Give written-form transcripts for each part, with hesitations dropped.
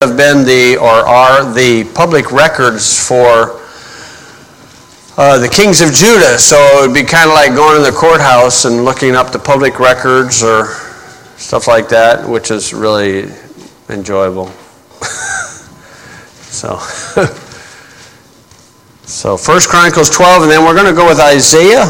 have been are the public records for the kings of Judah. So it would be kind of like going to the courthouse and looking up the public records or stuff like that, which is really enjoyable. So 1 Chronicles 12, and then we're going to go with Isaiah.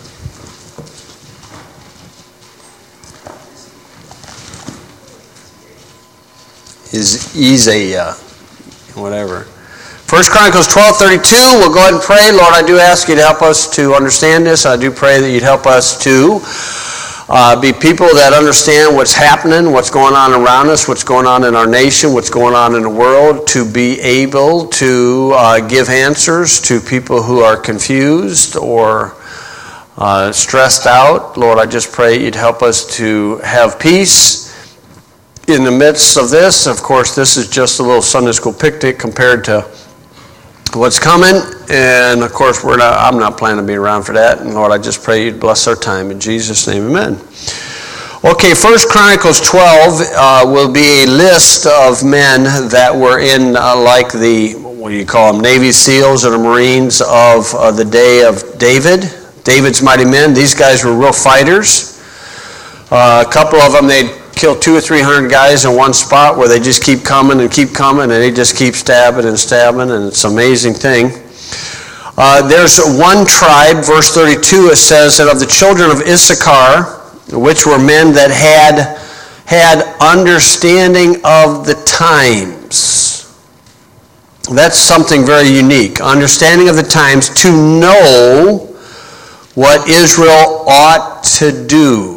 Isaiah, whatever. 1 Chronicles 12:32, we'll go ahead and pray. Lord, I do ask you to help us to understand this. I do pray that you'd help us to be people that understand what's happening, what's going on around us, what's going on in our nation, what's going on in the world, to be able to give answers to people who are confused or stressed out. Lord, I just pray you'd help us to have peace in the midst of this. Of course, this is just a little Sunday school picnic compared to what's coming. And of course, I'm not planning to be around for that. And Lord, I just pray you'd bless our time. In Jesus' name, amen. Okay, 1 Chronicles 12 will be a list of men that were in like the, what do you call them, Navy SEALs or the Marines of the day of David's mighty men. These guys were real fighters. A couple of them, they'd kill 200 or 300 guys in one spot where they just keep coming, and they just keep stabbing, and it's an amazing thing. There's one tribe, verse 32, it says that of the children of Issachar, which were men that had understanding of the times. That's something very unique. Understanding of the times, to know what Israel ought to do.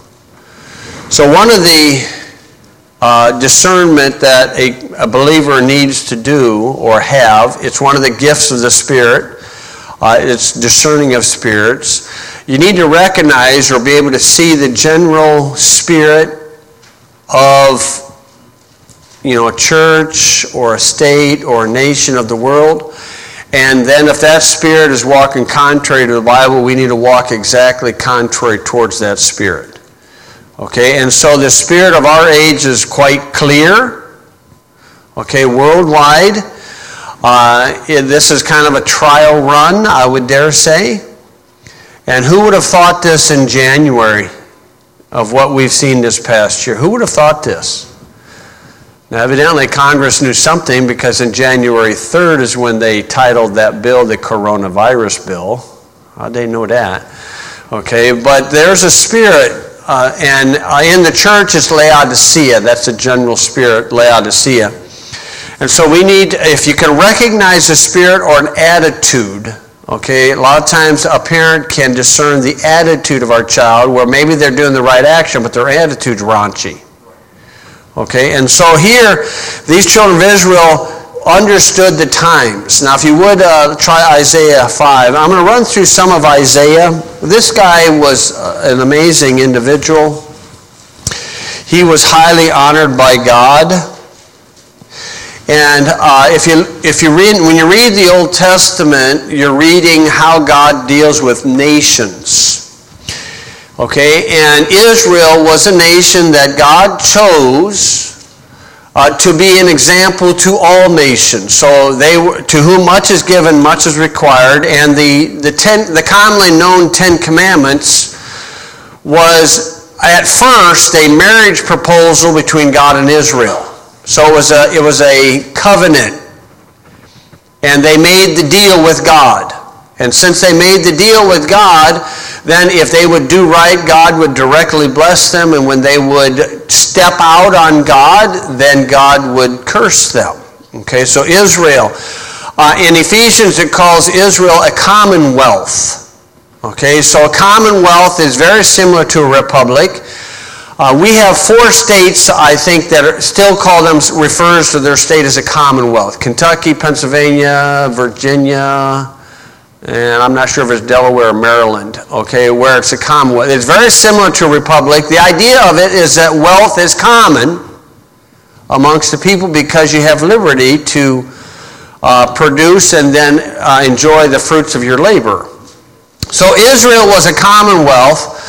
So one of the discernment that a believer needs to do or have, it's one of the gifts of the Spirit. It's discerning of spirits. You need to recognize or be able to see the general spirit of, a church or a state or a nation of the world. And then if that spirit is walking contrary to the Bible, we need to walk exactly contrary towards that spirit. Okay, and so the spirit of our age is quite clear, okay, worldwide. This is kind of a trial run, I would dare say. And who would have thought this in January of what we've seen this past year? Who would have thought this? Now, evidently, Congress knew something, because in January 3rd is when they titled that bill the coronavirus bill. How'd they know that? Okay, but there's a spirit. And in the church, it's Laodicea. That's the general spirit, Laodicea. And so we need, if you can recognize a spirit or an attitude, okay, a lot of times a parent can discern the attitude of our child, where maybe they're doing the right action, but their attitude's raunchy. Okay, and so here, these children of Israel understood the times. Now, if you would try Isaiah 5. I'm going to run through some of Isaiah. This guy was an amazing individual. He was highly honored by God. And when you read the Old Testament, you're reading how God deals with nations. Okay, and Israel was a nation that God chose to be an example to all nations. So to whom much is given, much is required. And the commonly known 10 Commandments was at first a marriage proposal between God and Israel. So it was a covenant, and they made the deal with God. And since they made the deal with God, then if they would do right, God would directly bless them. And when they would step out on God, then God would curse them. Okay, so Israel. In Ephesians, it calls Israel a commonwealth. Okay, so a commonwealth is very similar to a republic. We have 4 states, I think, that refers to their state as a commonwealth. Kentucky, Pennsylvania, Virginia, and I'm not sure if it's Delaware or Maryland, okay, where it's a commonwealth. It's very similar to a republic. The idea of it is that wealth is common amongst the people because you have liberty to produce and then enjoy the fruits of your labor. So Israel was a commonwealth.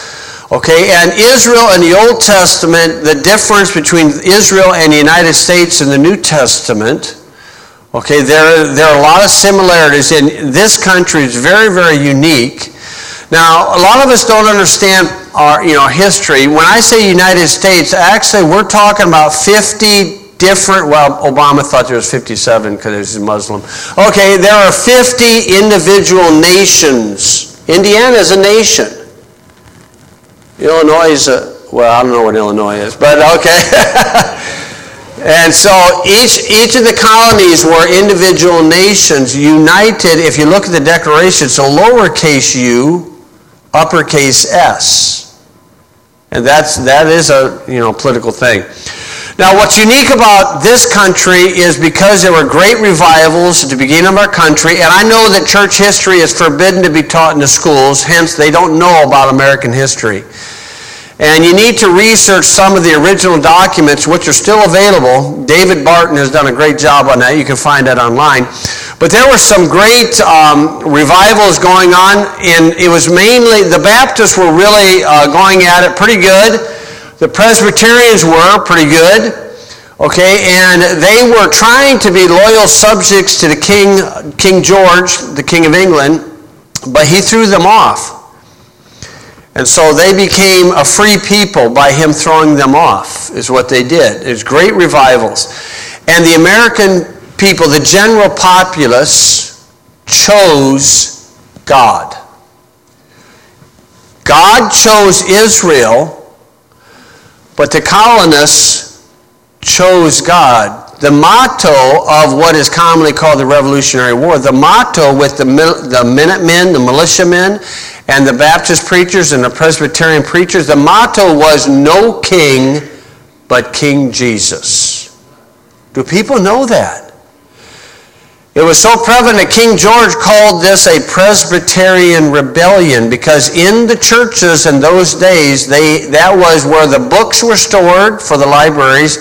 Okay, and Israel in the Old Testament, the difference between Israel and the United States in the New Testament, okay, there are a lot of similarities. In this country, it's very, very unique. Now, a lot of us don't understand our history. When I say United States, actually we're talking about 50 different, well, Obama thought there was 57 because he was Muslim. Okay, there are 50 individual nations. Indiana is a nation. Illinois is well, I don't know what Illinois is, but okay. And so each of the colonies were individual nations united. If you look at the Declaration, it's a lowercase u, uppercase S. And that is a political thing. Now, what's unique about this country is because there were great revivals at the beginning of our country, and I know that church history is forbidden to be taught in the schools, hence they don't know about American history. And you need to research some of the original documents, which are still available. David Barton has done a great job on that. You can find that online. But there were some great revivals going on, and it was mainly, the Baptists were really going at it pretty good. The Presbyterians were pretty good, okay, and they were trying to be loyal subjects to the King George, the King of England, but he threw them off. And so they became a free people by him throwing them off, is what they did. It was great revivals. And the American people, the general populace, chose God. God chose Israel, but the colonists chose God. The motto of what is commonly called the Revolutionary War, the motto with the Minutemen, the militiamen, and the Baptist preachers and the Presbyterian preachers, the motto was no king but King Jesus. Do people know that? It was so prevalent that King George called this a Presbyterian rebellion because in the churches in those days, that was where the books were stored for the libraries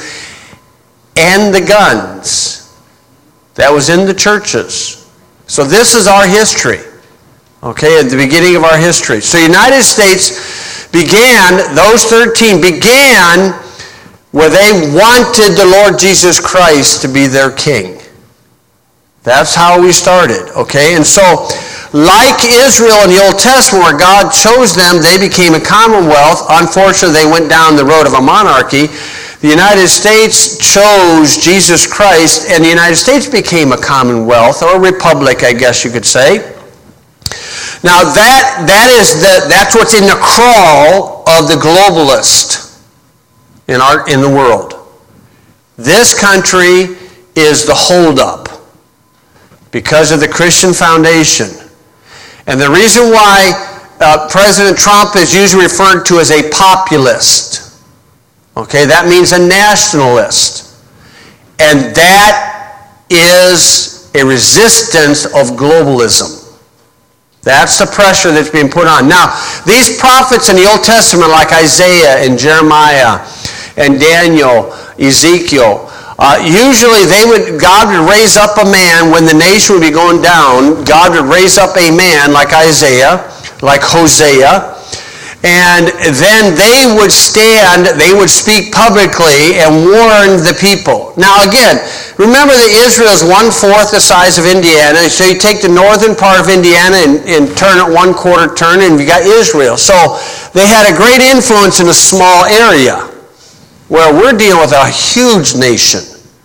and the guns. That was in the churches. So this is our history. Okay, at the beginning of our history. So United States began, those 13 began where they wanted the Lord Jesus Christ to be their king. That's how we started, okay? And so, like Israel in the Old Testament where God chose them, they became a commonwealth. Unfortunately, they went down the road of a monarchy. The United States chose Jesus Christ, and the United States became a commonwealth, or a republic, I guess you could say. Now that's what's in the crawl of the globalist in the world. This country is the holdup because of the Christian foundation. And the reason why President Trump is usually referred to as a populist, okay, that means a nationalist. And that is a resistance of globalism. That's the pressure that's being put on. Now, these prophets in the Old Testament, like Isaiah and Jeremiah and Daniel, Ezekiel, usually God would raise up a man when the nation would be going down. God would raise up a man like Isaiah, like Hosea, and then they would stand, they would speak publicly and warn the people. Now again, remember that Israel is 1/4 the size of Indiana, so you take the northern part of Indiana and turn it 1/4 turn, and you got Israel. So they had a great influence in a small area, where we're dealing with a huge nation.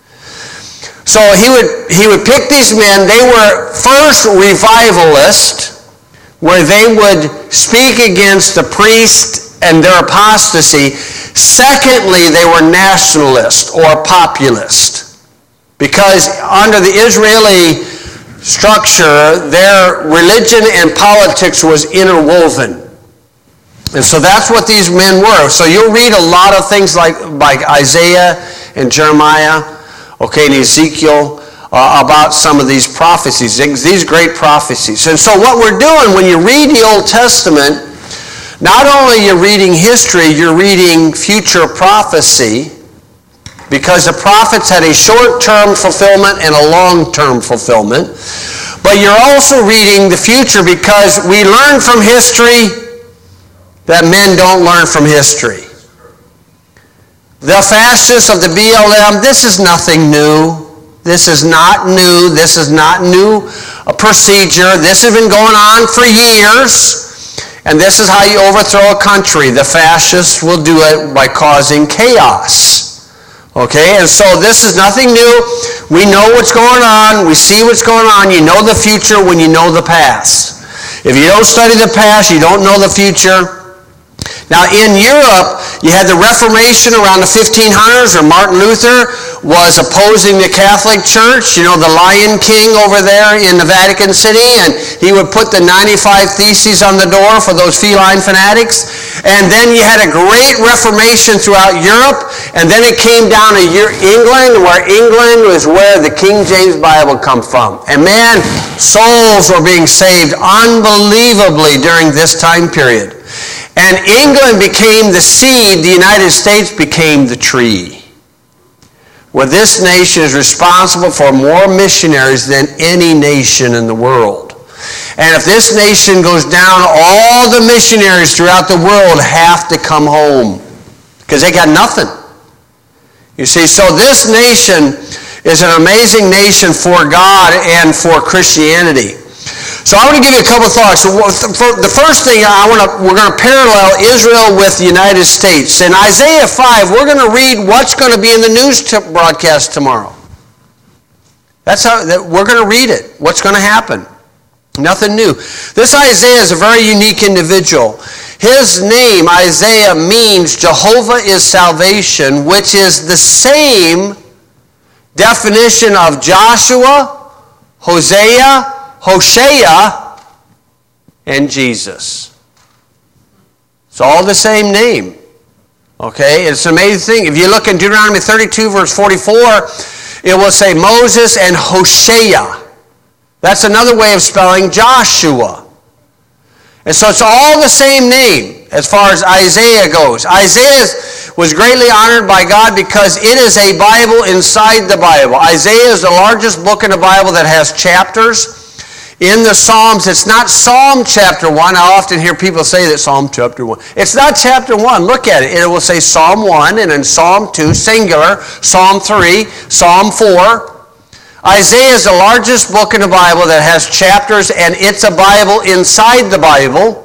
So he would pick these men. They were first revivalists, where they would speak against the priest and their apostasy. Secondly, they were nationalist or populist, because under the Israeli structure, their religion and politics was interwoven. And so that's what these men were. So you'll read a lot of things like Isaiah and Jeremiah, okay, and Ezekiel, about some of these prophecies, these great prophecies. And so what we're doing when you read the Old Testament, not only you're reading history, you're reading future prophecy, because the prophets had a short-term fulfillment and a long-term fulfillment. But you're also reading the future because we learn from history that men don't learn from history. The fascists of the BLM, this is nothing new. This is not new. This is not new a procedure. This has been going on for years. And this is how you overthrow a country. The fascists will do it by causing chaos. Okay, and so this is nothing new. We know what's going on. We see what's going on. You know the future when you know the past. If you don't study the past, you don't know the future. Now in Europe, you had the Reformation around the 1500s, or Martin Luther was opposing the Catholic Church. You know, the Lion King over there in the Vatican City, and he would put the 95 Theses on the door for those feline fanatics. And then you had a great Reformation throughout Europe, and then it came down to England, was where the King James Bible comes from. And man, souls were being saved unbelievably during this time period. And England became the seed, the United States became the tree. Where this nation is responsible for more missionaries than any nation in the world. And if this nation goes down, all the missionaries throughout the world have to come home. Because they got nothing. You see, so this nation is an amazing nation for God and for Christianity. So I want to give you a couple of thoughts. So the first thing we're going to parallel Israel with the United States. In Isaiah 5, we're going to read what's going to be in the news broadcast tomorrow. That's how we're going to read it. What's going to happen? Nothing new. This Isaiah is a very unique individual. His name, Isaiah, means Jehovah is salvation, which is the same definition of Joshua, Hosea, Hoshea, and Jesus. It's all the same name. Okay? It's an amazing thing. If you look in Deuteronomy 32, verse 44, it will say Moses and Hoshea. That's another way of spelling Joshua. And so it's all the same name as far as Isaiah goes. Isaiah was greatly honored by God because it is a Bible inside the Bible. Isaiah is the largest book in the Bible that has chapters. In the Psalms, it's not Psalm chapter 1. I often hear people say that Psalm chapter 1. It's not chapter 1. Look at it. It will say Psalm 1, and then Psalm 2, singular, Psalm 3, Psalm 4. Isaiah is the largest book in the Bible that has chapters, and it's a Bible inside the Bible.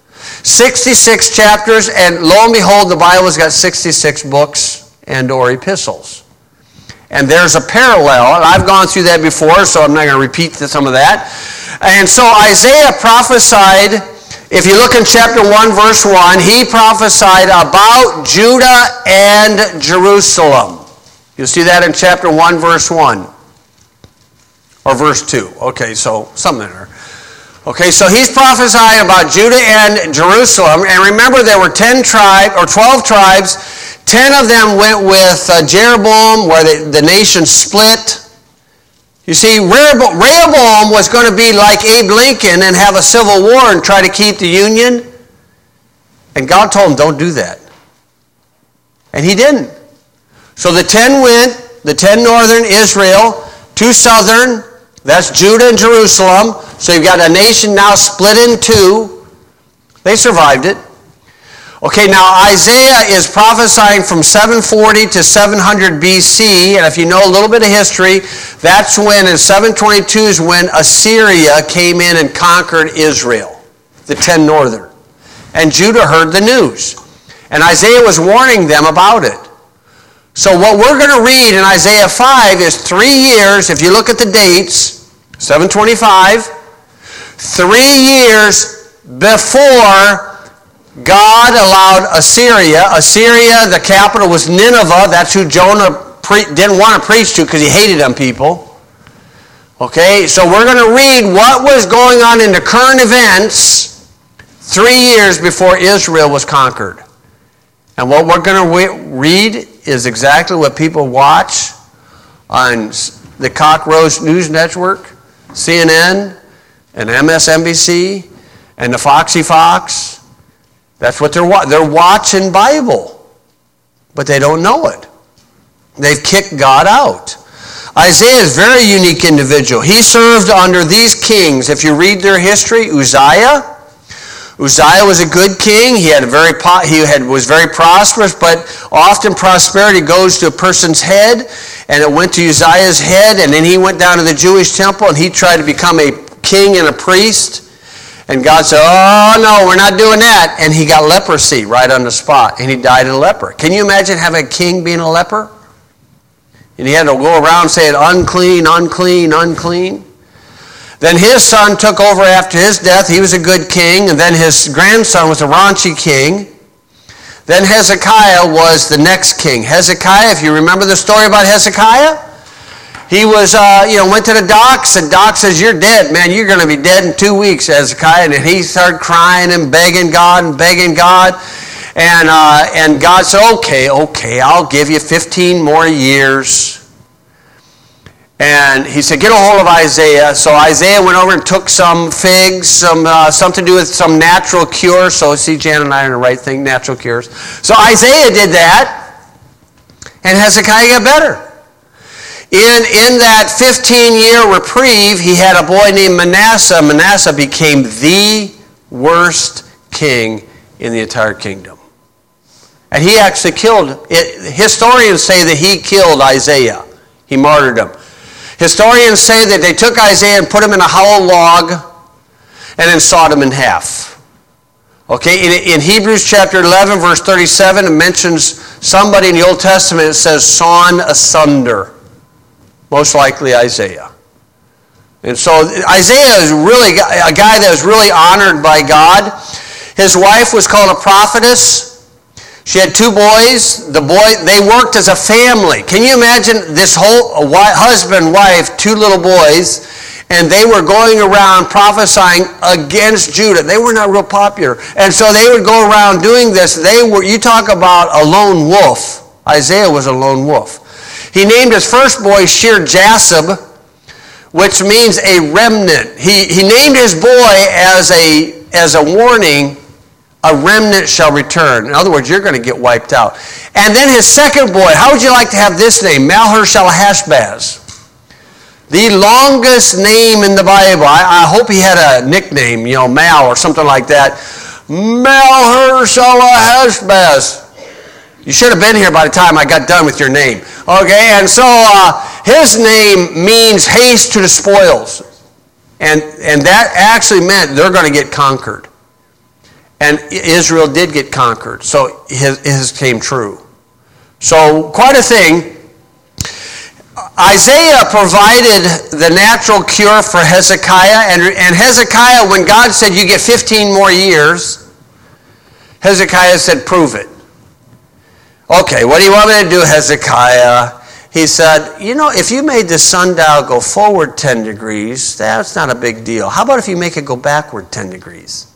66 chapters, and lo and behold, the Bible's got 66 books and or epistles. And there's a parallel, and I've gone through that before, so I'm not going to repeat some of that. And so Isaiah prophesied, if you look in chapter 1, verse 1, he prophesied about Judah and Jerusalem. You'll see that in chapter 1, verse 1. Or verse 2. Okay, so something there. Okay, so he's prophesying about Judah and Jerusalem. And remember, there were 12 tribes. 10 of them went with Jeroboam, where the nation split. You see, Rehoboam was going to be like Abe Lincoln and have a civil war and try to keep the Union. And God told him, don't do that. And he didn't. So the 10 went, the 10 northern, Israel, 2 southern, that's Judah and Jerusalem. So you've got a nation now split in two. They survived it. Okay, now Isaiah is prophesying from 740 to 700 BC, and if you know a little bit of history, that's when, in 722, is when Assyria came in and conquered Israel, the 10 northern. And Judah heard the news. And Isaiah was warning them about it. So what we're going to read in Isaiah 5 is 3 years, if you look at the dates, 725, 3 years before God allowed Assyria, the capital was Nineveh, that's who Jonah didn't want to preach to because he hated them people. Okay, so we're going to read what was going on in the current events 3 years before Israel was conquered. And what we're going to read is exactly what people watch on the Cockroach News Network, CNN, and MSNBC, and the Foxy Fox. That's what they're watching Bible, but they don't know it. They've kicked God out. Isaiah is a very unique individual. He served under these kings. If you read their history, Uzziah, Uzziah was a good king. He was very prosperous, but often prosperity goes to a person's head, and it went to Uzziah's head, and then he went down to the Jewish temple, and he tried to become a king and a priest. And God said, oh, no, we're not doing that. And he got leprosy right on the spot, and he died a leper. Can you imagine having a king being a leper? And he had to go around saying, unclean, unclean, unclean. Then his son took over after his death. He was a good king. And then his grandson was a raunchy king. Then Hezekiah was the next king. Hezekiah, if you remember the story about Hezekiah, he was, went to the docks, and Doc says, you're dead, man. You're going to be dead in 2 weeks, Hezekiah. And he started crying and begging God and begging God. And God said, okay, I'll give you 15 more years. And he said, get a hold of Isaiah. So Isaiah went over and took some figs, something to do with some natural cure. So see, Jan and I are in the right thing, natural cures. So Isaiah did that, and Hezekiah got better. In that 15-year reprieve, he had a boy named Manasseh. Manasseh became the worst king in the entire kingdom. And he actually killed, historians say that he killed Isaiah. He martyred him. Historians say that they took Isaiah and put him in a hollow log and then sawed him in half. Okay, in Hebrews chapter 11, verse 37, it mentions somebody in the Old Testament that says sawn asunder. Most likely Isaiah. And so Isaiah is really a guy that was really honored by God. His wife was called a prophetess. She had 2 boys. They worked as a family. Can you imagine this whole husband, wife, 2 little boys, and they were going around prophesying against Judah. They were not real popular. And so they would go around doing this. You talk about a lone wolf. Isaiah was a lone wolf. He named his first boy Shear-Jashub, which means a remnant. He named his boy as a warning, a remnant shall return. In other words, you're going to get wiped out. And then his second boy, how would you like to have this name? Maher-Shalal-Hash-Baz. The longest name in the Bible. I hope he had a nickname, Mal or something like that. Maher-Shalal-Hash-Baz. You should have been here by the time I got done with your name. Okay, and so his name means haste to the spoils. And that actually meant they're going to get conquered. And Israel did get conquered. So his came true. So quite a thing. Isaiah provided the natural cure for Hezekiah. And Hezekiah, when God said you get 15 more years, Hezekiah said, prove it. Okay, what do you want me to do, Hezekiah? He said, if you made the sundial go forward 10 degrees, that's not a big deal. How about if you make it go backward 10 degrees?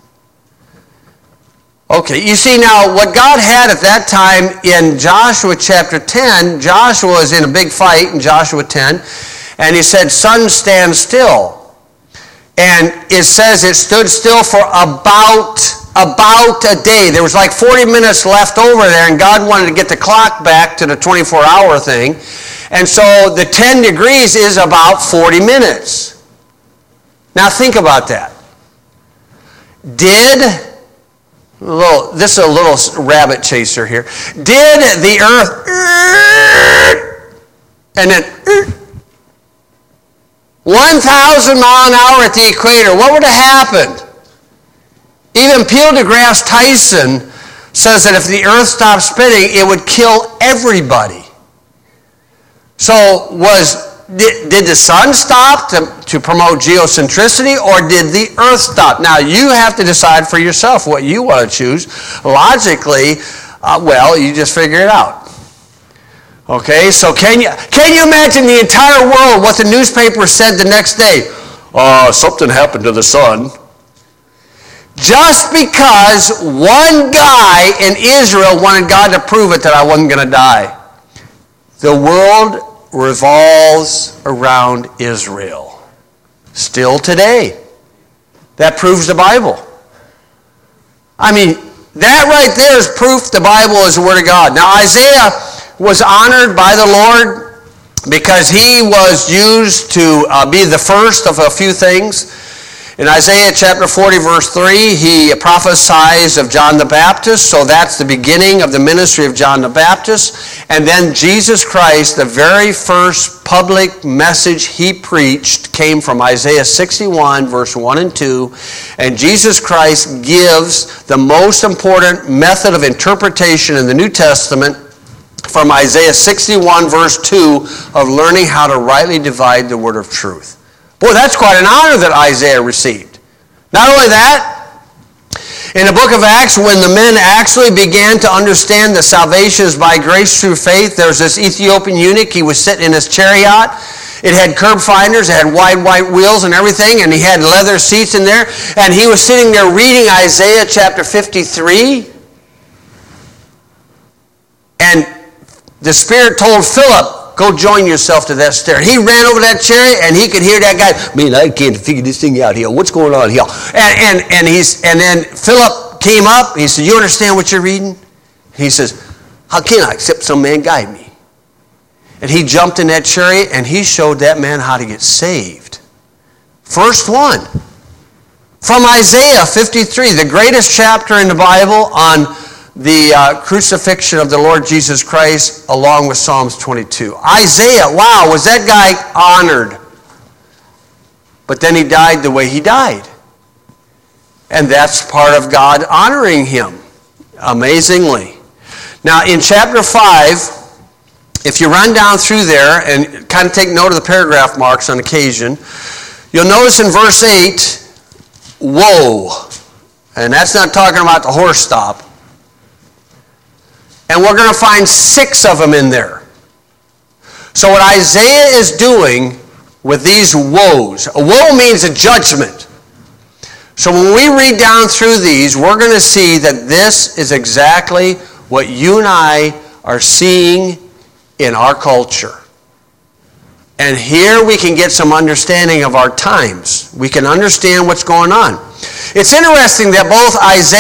Okay, you see now, what God had at that time in Joshua chapter 10, Joshua was in a big fight in Joshua 10, and he said, sun, stand still. And it says it stood still for about a day. There was like 40 minutes left over there, and God wanted to get the clock back to the 24-hour thing. And so the 10 degrees is about 40 minutes. Now think about that. This is a little rabbit chaser here. Did the earth and then 1,000 mile an hour at the equator, what would have happened? Even Neil deGrasse Tyson says that if the earth stopped spinning, it would kill everybody. So did the sun stop to promote geocentricity, or did the earth stop? Now, you have to decide for yourself what you want to choose. Logically, you just figure it out. Okay, so can you imagine the entire world, what the newspaper said the next day? Something happened to the sun. Just because one guy in Israel wanted God to prove it that I wasn't going to die. The world revolves around Israel. Still today. That proves the Bible. I mean, that right there is proof the Bible is the Word of God. Now, Isaiah was honored by the Lord because he was used to be the first of a few things. In Isaiah chapter 40, verse 3, he prophesies of John the Baptist, so that's the beginning of the ministry of John the Baptist. And then Jesus Christ, the very first public message he preached came from Isaiah 61, verse 1 and 2. And Jesus Christ gives the most important method of interpretation in the New Testament from Isaiah 61, verse 2, of learning how to rightly divide the word of truth. Boy, that's quite an honor that Isaiah received. Not only that, in the book of Acts, when the men actually began to understand that salvation is by grace through faith, there was this Ethiopian eunuch. He was sitting in his chariot. It had curb finders, it had wide white wheels and everything, and he had leather seats in there. And he was sitting there reading Isaiah chapter 53. And the Spirit told Philip, go join yourself to that stair. He ran over that chariot, and he could hear that guy, man, I can't figure this thing out here. What's going on here? And then Philip came up. He said, you understand what you're reading? He says, how can I, except some man guide me? And he jumped in that chariot, and he showed that man how to get saved. First one. From Isaiah 53, the greatest chapter in the Bible on the crucifixion of the Lord Jesus Christ, along with Psalms 22. Isaiah, wow, was that guy honored. But then he died the way he died. And that's part of God honoring him, amazingly. Now, in chapter 5, if you run down through there and kind of take note of the paragraph marks on occasion, you'll notice in verse 8, woe. And that's not talking about the horse stop. And we're going to find 6 of them in there. So what Isaiah is doing with these woes, a woe means a judgment. So when we read down through these, we're going to see that this is exactly what you and I are seeing in our culture. And here we can get some understanding of our times. We can understand what's going on. It's interesting that both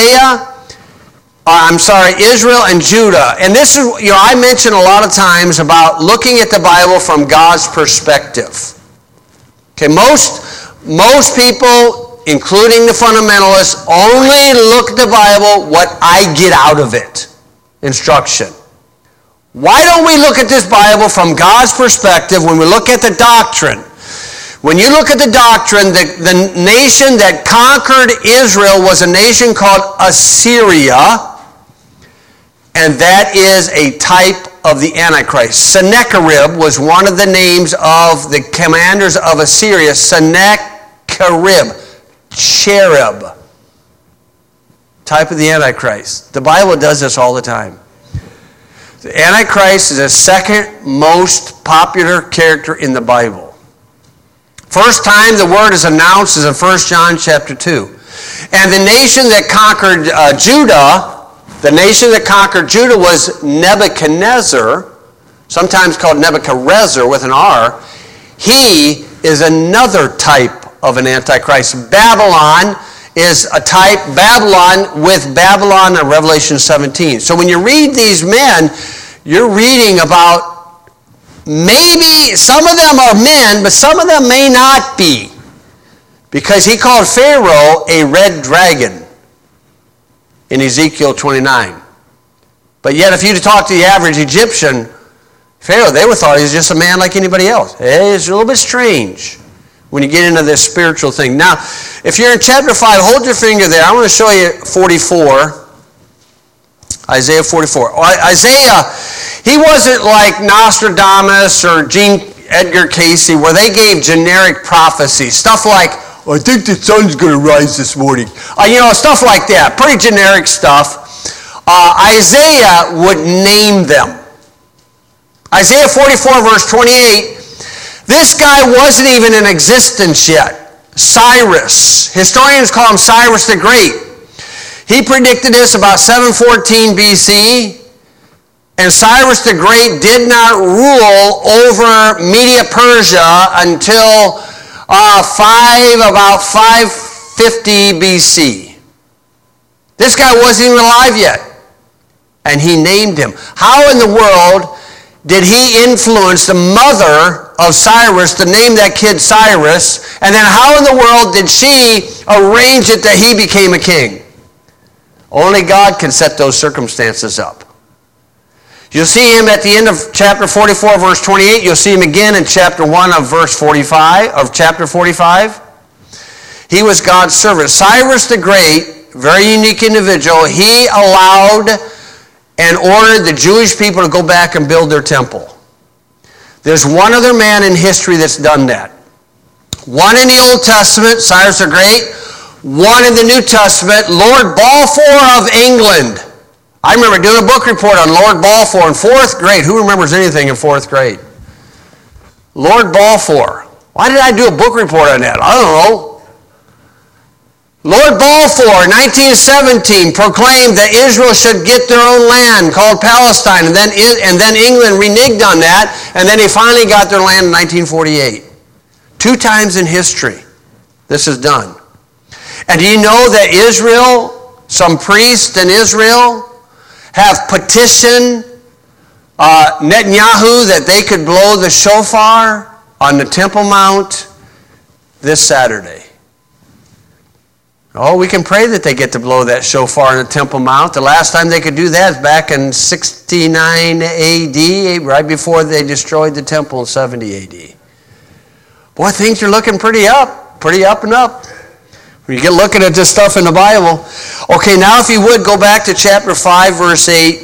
Israel and Judah. And this is, I mention a lot of times about looking at the Bible from God's perspective. Okay, most people, including the fundamentalists, only look at the Bible what I get out of it. Instruction. Why don't we look at this Bible from God's perspective when we look at the doctrine? When you look at the doctrine, the nation that conquered Israel was a nation called Assyria. And that is a type of the Antichrist. Sennacherib was one of the names of the commanders of Assyria. Sennacherib. Cherub. Type of the Antichrist. The Bible does this all the time. The Antichrist is the second most popular character in the Bible. First time the word is announced is in 1 John chapter 2. And the nation that conquered Judah, the nation that conquered Judah was Nebuchadnezzar, sometimes called Nebuchadrezzar with an R. He is another type of an Antichrist. Babylon is a type, Babylon with Babylon in Revelation 17. So when you read these men, you're reading about maybe some of them are men, but some of them may not be. Because he called Pharaoh a red dragon in Ezekiel 29. But yet if you talk to the average Egyptian, Pharaoh, they would thought he was just a man like anybody else. It's a little bit strange when you get into this spiritual thing. Now, if you're in chapter 5, hold your finger there. I want to show you 44. Isaiah 44. Isaiah, he wasn't like Nostradamus or Gene Edgar Casey where they gave generic prophecies. Stuff like, I think the sun's going to rise this morning. Stuff like that. Pretty generic stuff. Isaiah would name them. Isaiah 44 verse 28, this guy wasn't even in existence yet. Cyrus. Historians call him Cyrus the Great. He predicted this about 714 BC. And Cyrus the Great did not rule over Media Persia until about 550 BC. This guy wasn't even alive yet. And he named him. How in the world did he influence the mother of Cyrus to name that kid Cyrus, and then how in the world did she arrange it that he became a king? Only God can set those circumstances up. You'll see him at the end of chapter 44, verse 28. You'll see him again in chapter 1 of verse 45, of chapter 45. He was God's servant. Cyrus the Great, very unique individual, he allowed and ordered the Jewish people to go back and build their temple. There's one other man in history that's done that. One in the Old Testament, Cyrus the Great. One in the New Testament, Lord Balfour of England. I remember doing a book report on Lord Balfour in 4th grade. Who remembers anything in 4th grade? Lord Balfour. Why did I do a book report on that? I don't know. Lord Balfour, in 1917, proclaimed that Israel should get their own land called Palestine, and then England reneged on that, and then they finally got their land in 1948. 2 times in history, this is done. And do you know that Israel, some priests in Israel, have petitioned Netanyahu that they could blow the shofar on the Temple Mount this Saturday? Oh, we can pray that they get to blow that shofar on the Temple Mount. The last time they could do that is back in 69 AD, right before they destroyed the temple in 70 AD. Boy, things are looking pretty up and up. When you get looking at this stuff in the Bible. Okay, now if you would, go back to chapter 5, verse 8.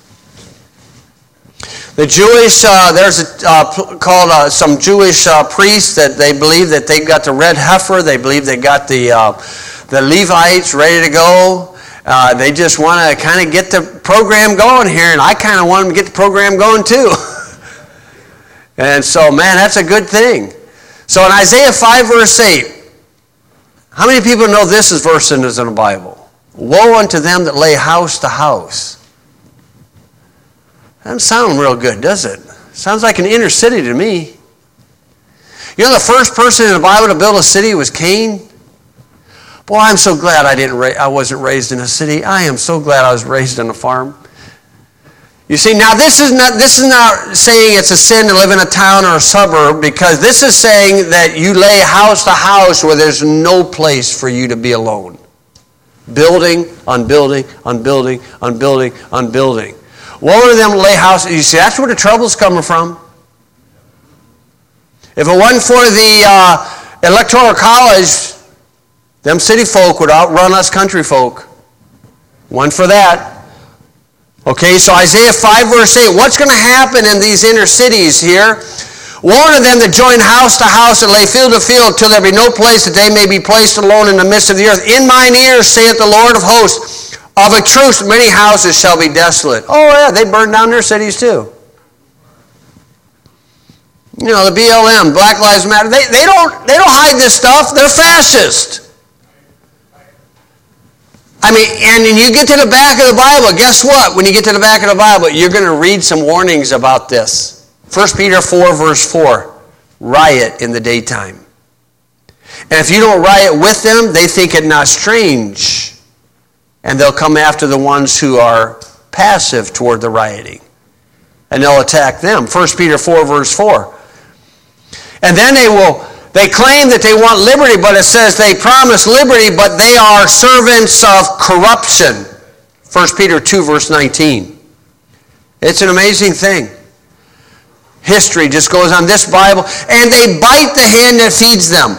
The Jewish, there's some Jewish priests that they believe that they've got the red heifer. They believe they got the Levites ready to go. They just want to kind of get the program going here, and I kind of want them to get the program going too. And so, man, that's a good thing. So in Isaiah 5, verse 8, how many people know this is verse in the Bible? Woe unto them that lay house to house. Doesn't sound real good, does it? Sounds like an inner city to me. You know the first person in the Bible to build a city was Cain? Boy, I'm so glad I wasn't raised in a city. I am so glad I was raised on a farm. You see, now this is not saying it's a sin to live in a town or a suburb, because this is saying that you lay house to house where there's no place for you to be alone. Building on building on building on building on building. One of them lay house. You see, that's where the trouble's coming from. If it wasn't for the Electoral College, them city folk would outrun us country folk. One for that. Okay, so Isaiah 5, verse 8. What's going to happen in these inner cities here? Woe to them that join house to house and lay field to field, till there be no place that they may be placed alone in the midst of the earth. In mine ears, saith the Lord of hosts, of a truth many houses shall be desolate. Oh yeah, they burned down their cities too. You know, the BLM, Black Lives Matter, they don't hide this stuff. They're fascist. I mean, and you get to the back of the Bible, guess what? When you get to the back of the Bible, you're going to read some warnings about this. 1 Peter 4, verse 4, riot in the daytime. And if you don't riot with them, they think it not strange. And they'll come after the ones who are passive toward the rioting. And they'll attack them. 1 Peter 4, verse 4. And then they claim that they want liberty, but it says they promise liberty, but they are servants of corruption. 1 Peter 2, verse 19. It's an amazing thing. History just goes on. This Bible, and they bite the hand that feeds them.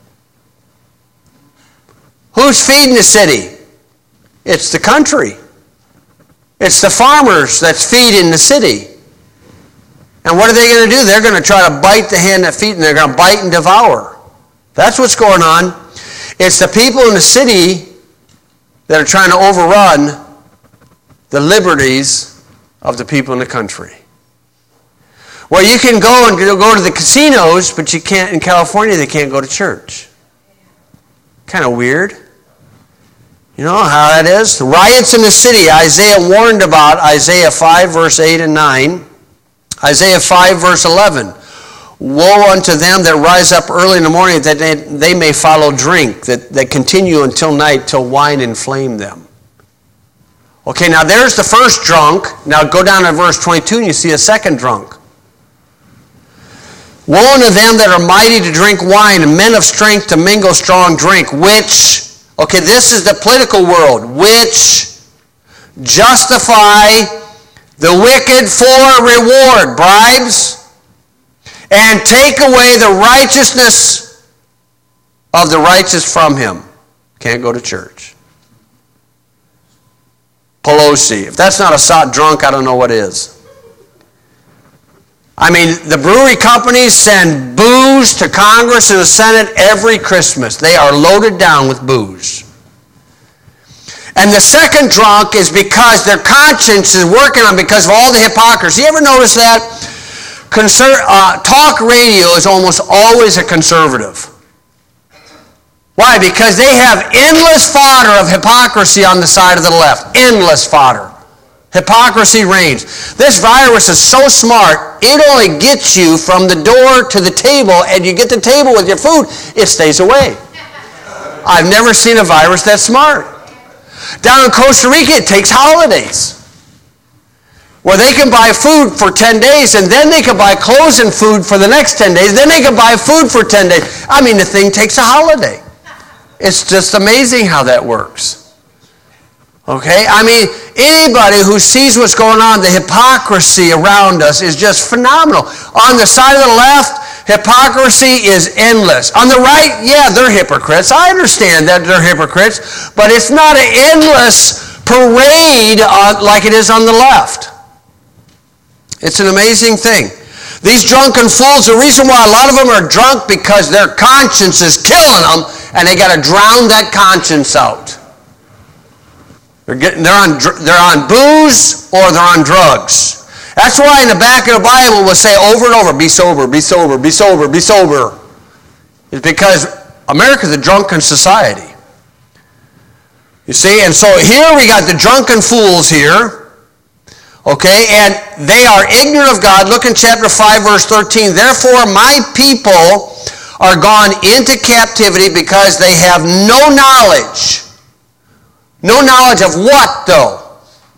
Who's feeding the city? It's the country. It's the farmers that's feeding the city. And what are they going to do? They're going to try to bite the hand that feeds them. They're going to bite and devour. That's what's going on. It's the people in the city that are trying to overrun the liberties of the people in the country. Well, you can go to the casinos, but you can't, in California, they can't go to church. Kind of weird. You know how that is? Riots in the city, Isaiah warned about, Isaiah 5, verse 8 and 9. Isaiah 5, verse 11. Woe unto them that rise up early in the morning, that they may follow drink, that continue until night, till wine inflame them. Okay, now there's the first drunk. Now go down to verse 22 and you see a second drunk. Woe unto them that are mighty to drink wine, and men of strength to mingle strong drink, which, okay, this is the political world, which justify the wicked for reward, bribes, and take away the righteousness of the righteous from him. Can't go to church. Pelosi. If that's not a sot drunk, I don't know what is. I mean, the brewery companies send booze to Congress and the Senate every Christmas. They are loaded down with booze. And the second drunk is because their conscience is working on because of all the hypocrisy. You ever notice that? Talk radio is almost always a conservative. Why? Because they have endless fodder of hypocrisy on the side of the left. Endless fodder. Hypocrisy reigns. This virus is so smart, it only gets you from the door to the table, and you get the table with your food, it stays away. I've never seen a virus that smart. Down in Costa Rica, it takes holidays, where they can buy food for 10 days, and then they can buy clothes and food for the next 10 days, then they can buy food for 10 days. I mean, the thing takes a holiday. It's just amazing how that works. Okay? I mean, anybody who sees what's going on, the hypocrisy around us is just phenomenal. On the side of the left, hypocrisy is endless. On the right, yeah, they're hypocrites. I understand that they're hypocrites, but it's not an endless parade like it is on the left. It's an amazing thing. These drunken fools, the reason why a lot of them are drunk because their conscience is killing them, and they got to drown that conscience out. They're on booze or they're on drugs. That's why in the back of the Bible we'll say over and over, be sober, be sober, be sober, be sober. It's because America's a drunken society. You see, and so here we got the drunken fools here. Okay, and they are ignorant of God. Look in chapter 5, verse 13. Therefore, my people are gone into captivity because they have no knowledge. No knowledge of what, though?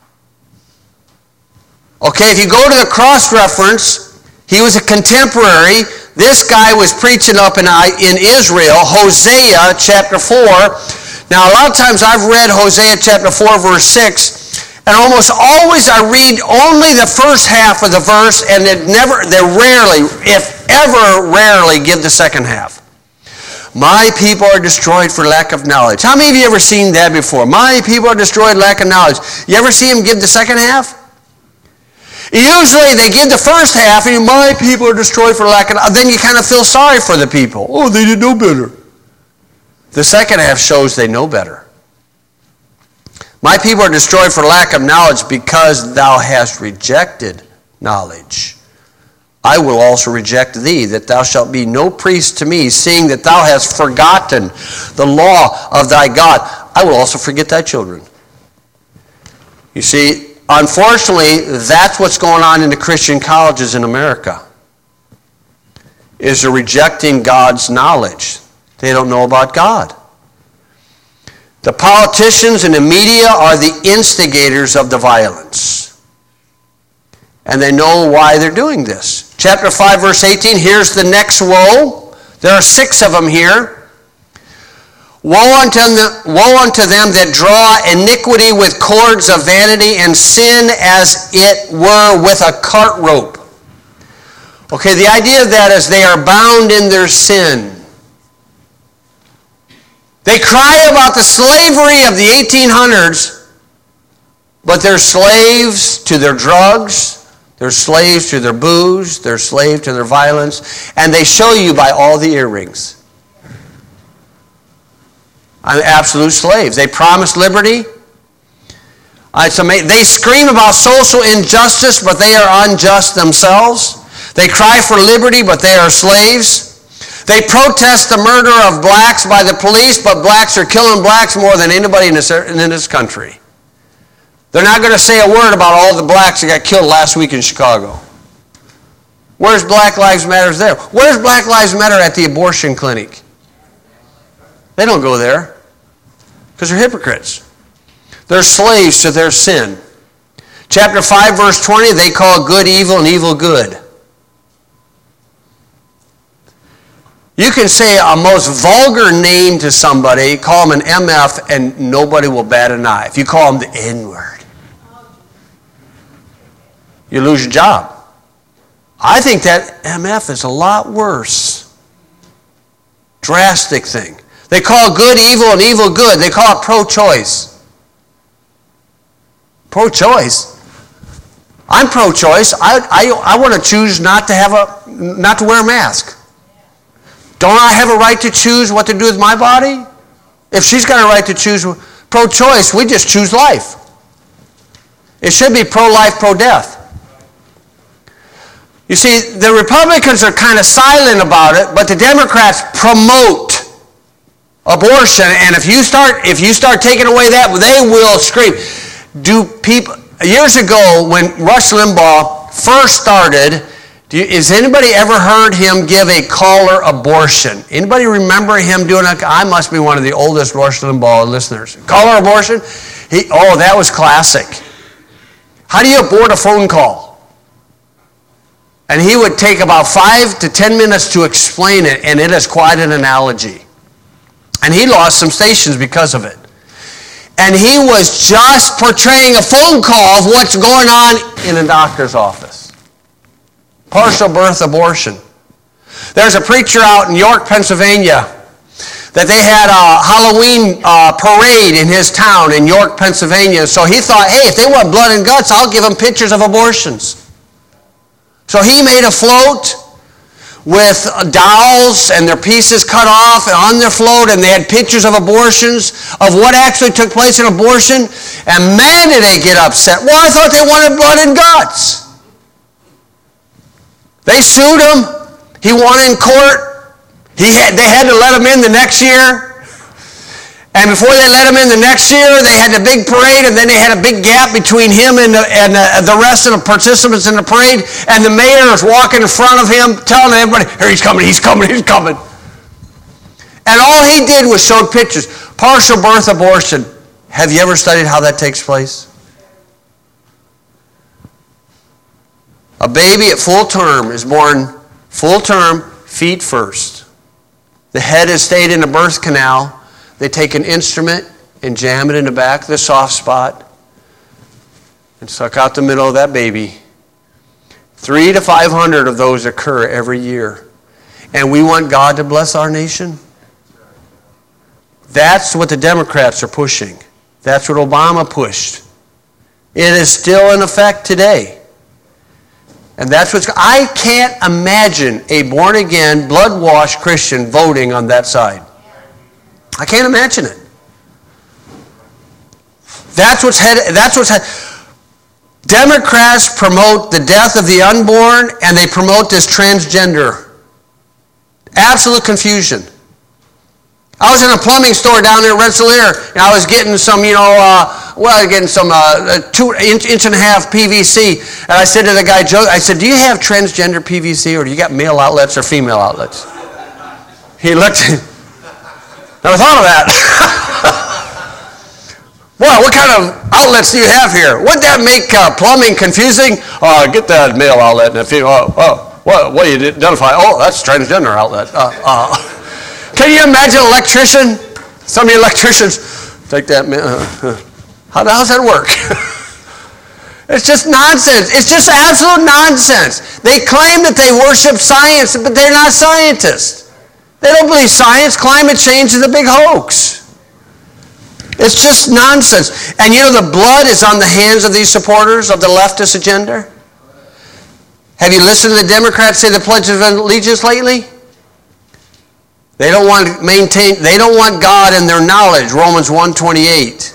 Okay, if you go to the cross-reference, he was a contemporary. This guy was preaching up in Israel, Hosea chapter 4. Now, a lot of times I've read Hosea chapter 4, verse 6, and almost always I read only the first half of the verse, and they rarely, if ever rarely, give the second half. My people are destroyed for lack of knowledge. How many of you ever seen that before? My people are destroyed for lack of knowledge. You ever see him give the second half? Usually they give the first half, and my people are destroyed for lack of knowledge. Then you kind of feel sorry for the people. Oh, they didn't know better. The second half shows they know better. My people are destroyed for lack of knowledge because thou hast rejected knowledge. I will also reject thee, that thou shalt be no priest to me, seeing that thou hast forgotten the law of thy God. I will also forget thy children. You see, unfortunately, that's what's going on in the Christian colleges in America, is they're rejecting God's knowledge. They don't know about God. The politicians and the media are the instigators of the violence. And they know why they're doing this. Chapter 5, verse 18, here's the next woe. There are 6 of them here. Woe unto them that draw iniquity with cords of vanity and sin as it were with a cart rope. Okay, the idea of that is they are bound in their sin. They cry about the slavery of the 1800s, but they're slaves to their drugs. They're slaves to their booze, they're slaves to their violence, and they show you by all the earrings. I'm absolute slaves. They promise liberty. They scream about social injustice, but they are unjust themselves. They cry for liberty, but they are slaves. They protest the murder of blacks by the police, but blacks are killing blacks more than anybody in this country. They're not going to say a word about all the blacks that got killed last week in Chicago. Where's Black Lives Matter there? Where's Black Lives Matter at the abortion clinic? They don't go there because they're hypocrites. They're slaves to their sin. Chapter 5, verse 20, they call good evil and evil good. You can say a most vulgar name to somebody, call them an MF, and nobody will bat an eye. If you call them the N-word, you lose your job. I think that MF is a lot worse. Drastic thing. They call good evil and evil good. They call it pro-choice. Pro-choice? I'm pro-choice. I want to choose not to wear a mask. Don't I have a right to choose what to do with my body? If she's got a right to choose pro-choice, we just choose life. It should be pro-life, pro-death. You see, the Republicans are kind of silent about it, but the Democrats promote abortion, and if you start taking away that, they will scream. Years ago, when Rush Limbaugh first started, has anybody ever heard him give a caller abortion? Anybody remember him doing it? I must be one of the oldest Rush Limbaugh listeners. Caller abortion? That was classic. How do you abort a phone call? And he would take about 5 to 10 minutes to explain it, and it is quite an analogy. And he lost some stations because of it. And he was just portraying a phone call of what's going on in a doctor's office. Partial birth abortion. There's a preacher out in York, Pennsylvania, that they had a Halloween parade in his town in York, Pennsylvania. So he thought, hey, if they want blood and guts, I'll give them pictures of abortions. So he made a float with dolls and their pieces cut off on their float, and they had pictures of abortions, of what actually took place in abortion. And man, did they get upset. Well, I thought they wanted blood and guts. They sued him. He won in court. They had to let him in the next year. And before they let him in the next year, they had a big parade, and then they had a big gap between him and the rest of the participants in the parade. And the mayor is walking in front of him, telling everybody, here, he's coming, he's coming, he's coming. And all he did was show pictures. Partial birth abortion. Have you ever studied how that takes place? A baby at full term is born full term, feet first. The head has stayed in the birth canal. They take an instrument and jam it in the back of the soft spot and suck out the middle of that baby. 300 to 500 of those occur every year. And we want God to bless our nation? That's what the Democrats are pushing. That's what Obama pushed. It is still in effect today. And that's I can't imagine a born-again, blood-washed Christian voting on that side. I can't imagine it. That's what's headed. Democrats promote the death of the unborn, and they promote this transgender. Absolute confusion. I was in a plumbing store down there in Rensselaer, and I was getting some, 2.5-inch PVC. And I said to the guy, Joe, I said, do you have transgender PVC, or do you got male outlets or female outlets? He looked. Never thought of that. Well, what kind of outlets do you have here? Wouldn't that make plumbing confusing? Get that male outlet and a female. What do you identify? Oh, that's a transgender outlet. Can you imagine an electrician? Some of you electricians take that. How does that work? It's just nonsense. It's just absolute nonsense. They claim that they worship science, but they're not scientists. They don't believe science. Climate change is a big hoax. It's just nonsense. And the blood is on the hands of these supporters of the leftist agenda. Have you listened to the Democrats say the Pledge of Allegiance lately? They don't want God in their knowledge. Romans 1:28.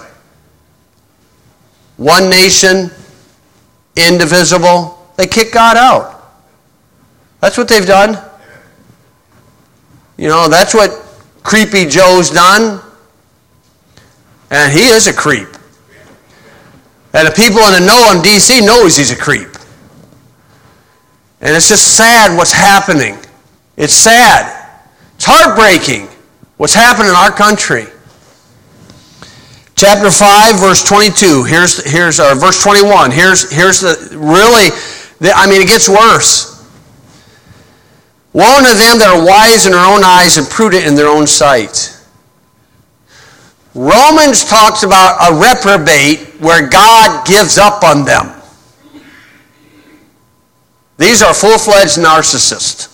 One nation, indivisible. They kick God out. That's what they've done. That's what Creepy Joe's done. And he is a creep. And the people in the know in D.C. knows he's a creep. And it's just sad what's happening. It's sad. It's heartbreaking what's happening in our country. Chapter 5, verse 22. Here's verse 21. Here's it gets worse. Woe unto them that are wise in their own eyes and prudent in their own sight. Romans talks about a reprobate where God gives up on them. These are full-fledged narcissists.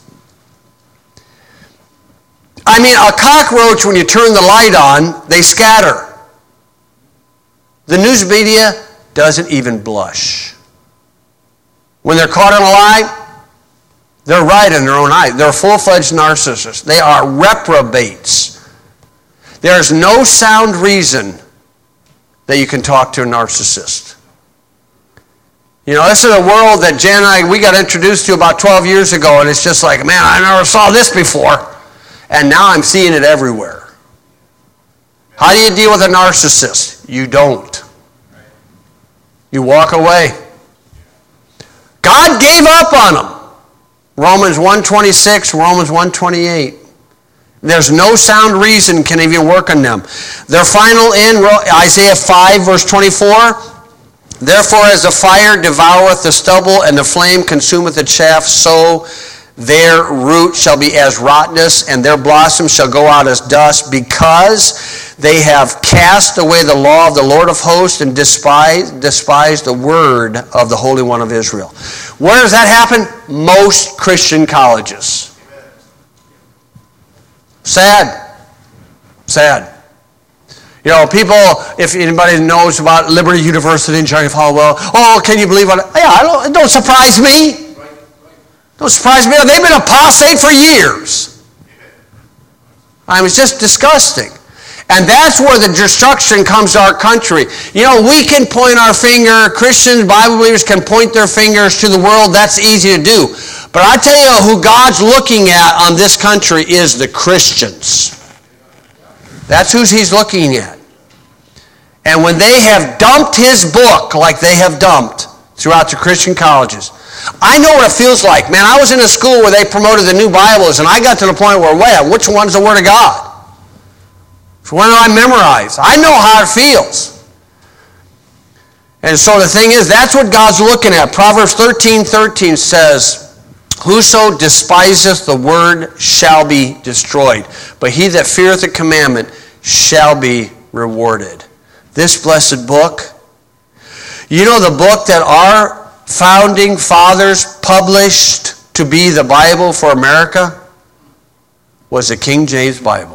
I mean, a cockroach, when you turn the light on, they scatter. The news media doesn't even blush. When they're caught in a lie, they're right in their own eye. They're full-fledged narcissists. They are reprobates. There's no sound reason that you can talk to a narcissist. You know, this is a world that Jan and I, we got introduced to about 12 years ago, and it's just like, man, I never saw this before. And now I'm seeing it everywhere. How do you deal with a narcissist? You don't. You walk away. God gave up on them. Romans 1:26, Romans 1:28. There's no sound reason can even work on them. Their final end, Isaiah 5, verse 24. Therefore, as the fire devoureth the stubble, and the flame consumeth the chaff, so their root shall be as rottenness, and their blossom shall go out as dust, because they have cast away the law of the Lord of hosts and despised the word of the Holy One of Israel. Where does that happen? Most Christian colleges. Sad. Sad. You know, people, if anybody knows about Liberty University in Johnny Falwell, oh, can you believe it? Yeah, it don't surprise me. Don't surprise me. They've been apostate for years. I mean, it's just disgusting. And that's where the destruction comes to our country. You know, we can point our finger, Christians, Bible believers can point their fingers to the world. That's easy to do. But I tell you who God's looking at on this country is the Christians. That's who he's looking at. And when they have dumped his book like they have dumped throughout the Christian colleges, I know what it feels like. Man, I was in a school where they promoted the new Bibles, and I got to the point where, wait, which one's the Word of God? Which one do I memorize? I know how it feels. And so the thing is, that's what God's looking at. Proverbs 13:13 says, whoso despiseth the word shall be destroyed, but he that feareth the commandment shall be rewarded. This blessed book, you know, the book that our founding fathers published to be the Bible for America was the King James Bible.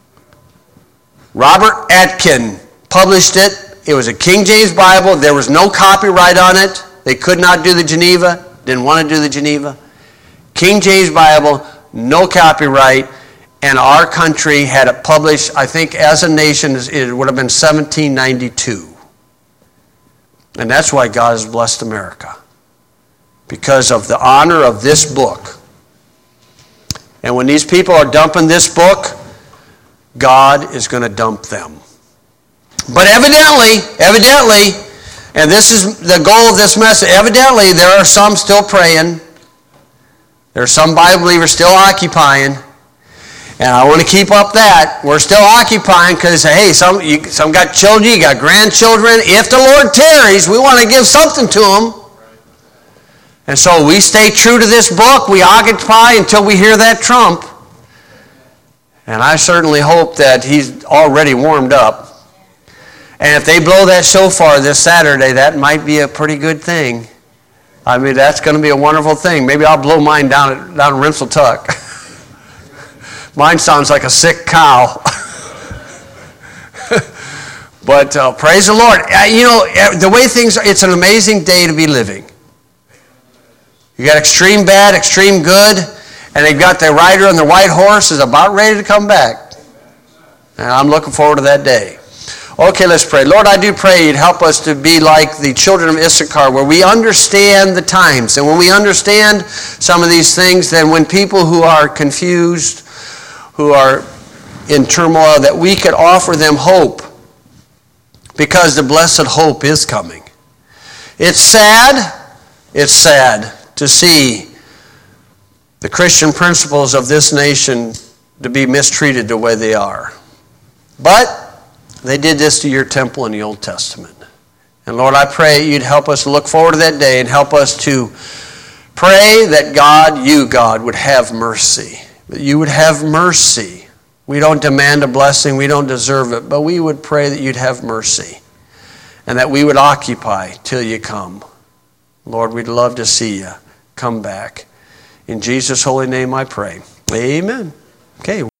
Robert Atkin published it. It was a King James Bible. There was no copyright on it. They could not do the Geneva, didn't want to do the Geneva. King James Bible, no copyright, and our country had it published, I think, as a nation, it would have been 1792. And that's why God has blessed America, because of the honor of this book. And when these people are dumping this book, God is going to dump them. But evidently, and this is the goal of this message, evidently there are some still praying. There are some Bible believers still occupying. And I want to keep up that. We're still occupying because, hey, some got children, you got grandchildren. If the Lord tarries, we want to give something to them. And so we stay true to this book. We occupy until we hear that trump. And I certainly hope that he's already warmed up. And if they blow that shofar this Saturday, that might be a pretty good thing. I mean, that's going to be a wonderful thing. Maybe I'll blow mine down in Rensselaer. Mine sounds like a sick cow. But praise the Lord. You know, the way things are, it's an amazing day to be living. You got extreme bad, extreme good, and they've got the rider on the white horse is about ready to come back. And I'm looking forward to that day. Okay, let's pray. Lord, I do pray you'd help us to be like the children of Issachar, where we understand the times. And when we understand some of these things, then when people who are confused, who are in turmoil, that we could offer them hope, because the blessed hope is coming. It's sad to see the Christian principles of this nation to be mistreated the way they are. But they did this to your temple in the Old Testament. And Lord, I pray you'd help us look forward to that day and help us to Pray that God, you, God, would have mercy. That you would have mercy. We don't demand a blessing. We don't deserve it. But we would pray that you'd have mercy. And that we would occupy till you come. Lord, we'd love to see you come back. In Jesus' holy name I pray. Amen. Okay.